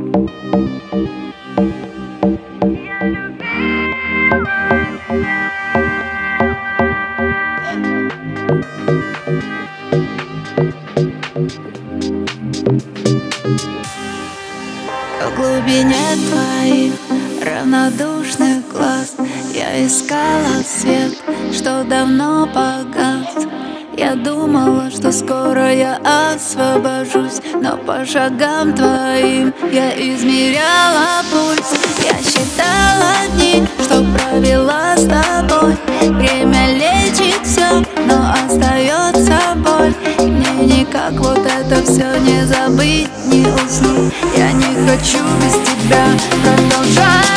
В глубине твоих равнодушных глаз я искала свет, что давно погас. Я думала, что скоро я освобожусь, но по шагам твоим я измеряла пульс. Я считала дни, что провела с тобой. Время лечит все, но остается боль. Мне никак вот это все не забыть, не уснуть. Я не хочу без тебя продолжать.